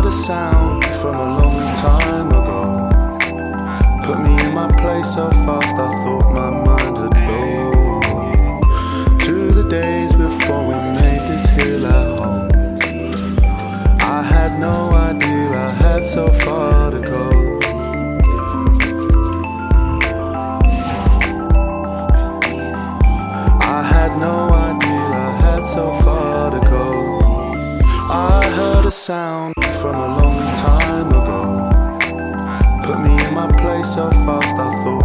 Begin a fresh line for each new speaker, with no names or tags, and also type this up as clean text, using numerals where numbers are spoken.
a sound from a long time ago. Put me in my place so fast I thought my mind had blown to the days before we made this hill at home. I had no idea I had so far to go. I had no idea I had so far to go. I heard a sound from a long time ago. Put me in my place so fast I thought